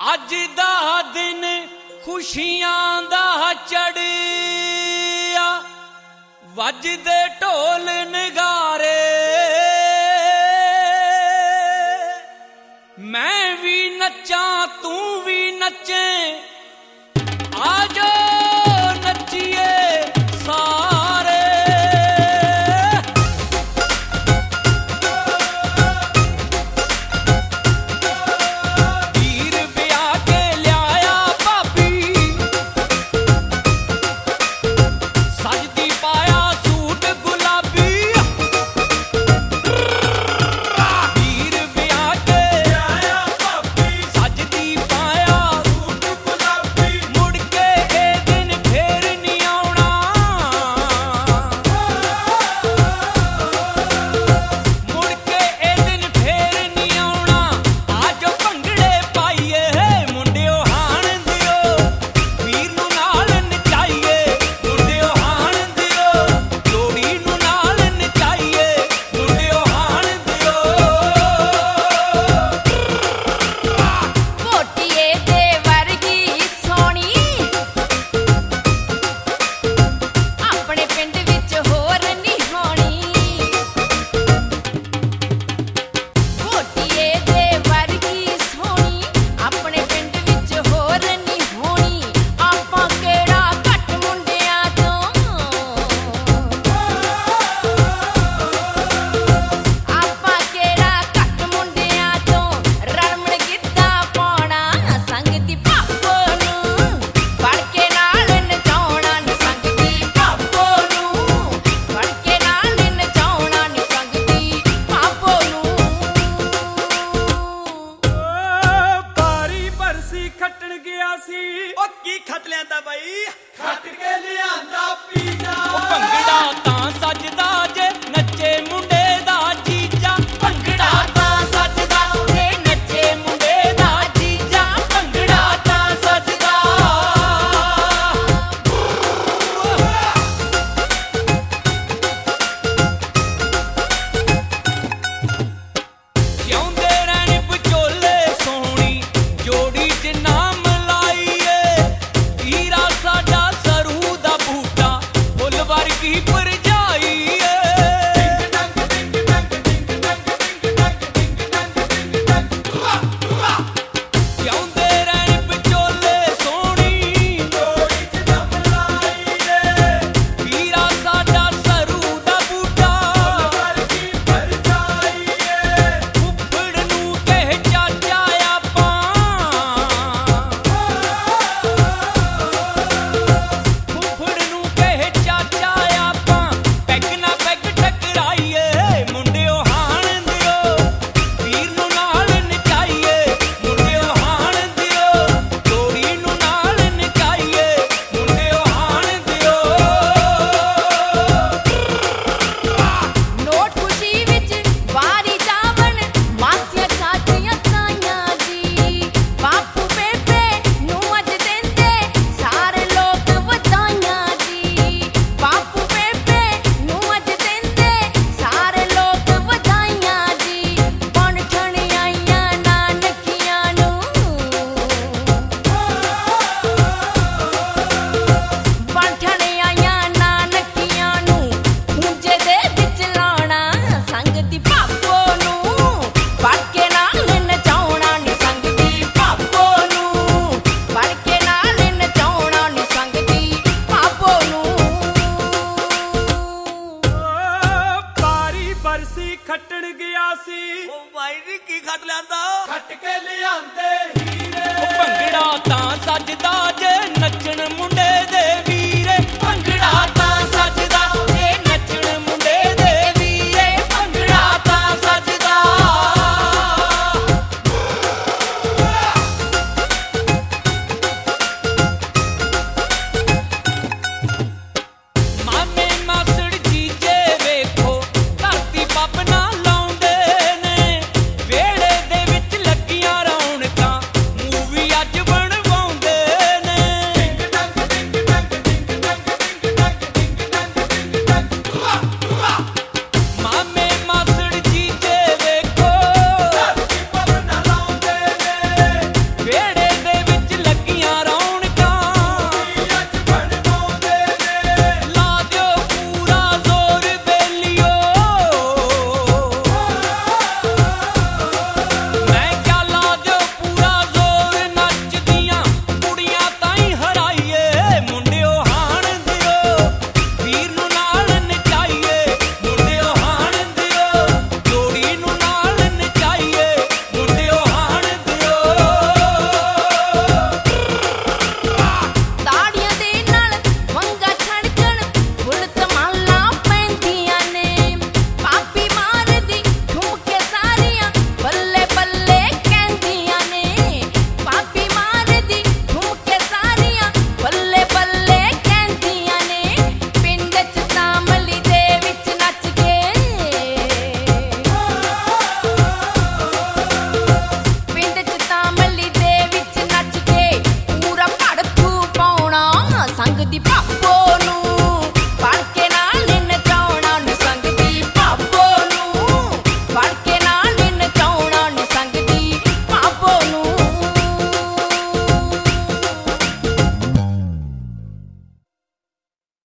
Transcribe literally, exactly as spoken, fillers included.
अज दा दिन खुशियां दा चढ़िया वजदे ढोल नगारे मैं भी नच्चा तू भी नचे आजो नचिए सारे वीर ब्याह के लिया भाभी सजदी पाया सूट गुलाबी वीर ब्याह के लिया भाभी सजदी पाया सूट गुलाबी मुड़ के ए दिन फेर नहीं आउणा मुड़ के ए दिन फेर नहीं आउणा आज भंगड़े पाइए मुंडिओ हाण दिओ वीर नूं नाल नचाइए मुंडिओ हाण दिओ जोड़ी नूं नाल नचाइए मुंडिओ हाण दिओ ਕੋਟੀਏ ਦੇ ਵਰਗੀ ਸੋਹਣੀ ਆਪਣੇ ਪਿੰਡ ਵਿੱਚ ਹੋਰ ਨਹੀਂ ਹੋਣੀ ਕੋਟੀਏ ਦੇ ਵਰਗੀ ਸੋਹਣੀ ਆਪਣੇ ਪਿੰਡ ਵਿੱਚ ਹੋਰ ਨਹੀਂ ਹੋਣੀ ਆਪਾਂ ਕਿਹੜਾ ਘੱਟ ਮੁੰਡਿਆਂ ਤੋਂ ਆਪਾਂ ਕਿਹੜਾ ਘੱਟ ਮੁੰਡਿਆਂ ਤੋਂ ਰਲਮਣ ਗਿੱਧਾ ਪਾਉਣਾ ਸੰਗਤੀ ਭਾਪੋ ਨੂੰ ਫੜ ਕੇ ਨਾਲ ਨਚਾਉਣਾ ਨੀ ਸੰਗਤੀ ਭਾਪੋ ਨੂੰ ਫੜ ਕੇ ਨਾਲ ਨਚਾਉਣਾ ਨੀ ਸੰਗਤੀ ਭਾਪੋ ਨੂੰ ਪਾਰੀ ਬਰਸੀ ਖੱਟਣ ਗਿਆ ਸੀ ਉਹ ਕੀ ਖੱਟ ਲਿਆਂਦਾ ਬਾਈ ਖੱਟ ਕੇ ਲਿਆਂਦਾ ਪੀਜਾ ਭੰਗੜਾ ਤਾਂ ਸੱਜਦਾ ਜੇ ਨੱਚੇ ਮੁੰਡੇ ਦਾ ਜੀਜਾ ਭੰਗੜਾ ਤਾਂ ਸੱਜਦਾ ਜੇ ਨੱਚੇ ਮੁੰਡੇ ਦਾ ਜੀਜਾ ਭੰਗੜਾ ਤਾਂ ਸੱਜਦਾ ਜਿਉਂਦੇ ਰਹਿਣ ਵਿਚੋਲੇ ਸੋਹਣੀ ਜੋੜੀ ਚ ਨਾਮ ਲਾਈਏ ਹੀਰਾ ਸਾਡਾ ਸਰੂ ਦਾ ਬੂਟਾ ਫੁੱਲ ਵਰਗੀ ਭਰਜਾਈ ਏ ਜਿਉਂਦੇ ਰਹਿਣ ਵਿਚੋਲੇ ਸੋਹਣੀ ਜੋੜੀ ਚ ਦਮ ਲਾਈਏ ਹੀਰਾ ਸਾਡਾ ਸਰੂ ਦਾ ਬੂਟਾ ਵਰਗੀ ਭਰ ਜਾਈਏ ਫੁੱਫੜ ਨੂੰ ਕਹਿ ਚਾਚਾ ਆਪਾਂ ਫੁੱਫੜ ਨੂੰ ਕਹਿ ਚਾਚਾ ਆਪਾਂ ਪੈਗ ਨਾ ਪੈਗ ਟਕਰਾਈਏ ਮੁੰਡਿਓ ਹਾਣ ਦਿਓ ਵੀਰ ਨੂੰ ਨਾਲ ਨਚਾਈਏ ਮੁੰਡਿਓ ਹਾਣ ਦਿਓ ਜੋੜੀ ਨੂੰ ਨਾਲ ਨਚਾਈਏ ਮੁੰਡਿਓ ਹਾਣ ਦਿਓ ਨੋਟ ਖੁਸ਼ੀ ਵਿੱਚ ਵਾਰੀ ਜਾਵਣ ਮਾਸੀਆਂ ਚਾਚੀਆਂ ਤਾਈਆਂ ਜੀ ਬਾਪੂ ਬੇਬੇ ਨੂੰ ਅੱਜ ਦਿੰਦੇ ਸਾਰੇ ਲੋਕ ਵਧਾਈਆਂ ਜੀ ਬਾਪੂ ਬੇਬੇ ਨੂੰ ਅੱਜ ਦਿੰਦੇ ਸਾਰੇ ਲੋਕ ਵਧਾਈਆਂ ਜੀ ਬਣ ਠਣ ਆਈਆਂ ਨਾਨਕੀਆਂ ਨੂੰ ਬੰਠਣ ਆਈਆਂ ਨਾਨਕੀਆਂ ਨੂੰ ਪੂੰਜੇ ਦੇ ਵਿੱਚ ਲਾਉਣਾ ਸੰਗਤੀ ਭਾਪੋ ਨੂੰ ਫੜ ਕੇ ਨਾਲ ਨਚਾਉਣਾ ਨੀ ਸੰਗਤੀ ਭਾਪੋ ਨੂੰ ਫੜ ਕੇ ਨਾਲ ਨਚਾਉਣਾ ਨੀ ਸੰਗਤੀ ਭਾਪੋ ਨੂੰ ਪਾਰੀ ਬਰਸੀ ਖੱਟਣ ਗਿਆ ਸੀ ਉਹ ਬਾਈ ਜੀ ਕੀ ਖੱਟ ਲਿਆਂਦਾ ਖੱਟ ਕੇ ਲਿਆਂਦੇ ਹੀਰੇ ਭੰਗੜਾ ਤਾਂ ਸੱਜਦਾ ਜੇ ਨੱਚਣ ਮੁੰਡੇ ਦੇ ਵੀਰੇ ਭੰਗੜਾ ਤਾਂ ਸੱਜਦਾ ਜੇ ਨੱਚਣ ਮੁੰਡੇ ਦੇ ਵੀਰੇ ਭੰਗੜਾ ਤਾਂ ਸੱਜਦਾ ਮਾਮੇ ਮਾਸੜ ਜੀਜੇ ਵੇਖੋ ਧਰਤੀ ਪੱਬ ਨਾ ਲਾਉਂਦੇ ਨੇ ਵਿਹੜੇ ਦੇ ਵਿੱਚ ਲੱਗੀਆਂ ਰੌਣਕਾਂ ਦੀ ਪਾ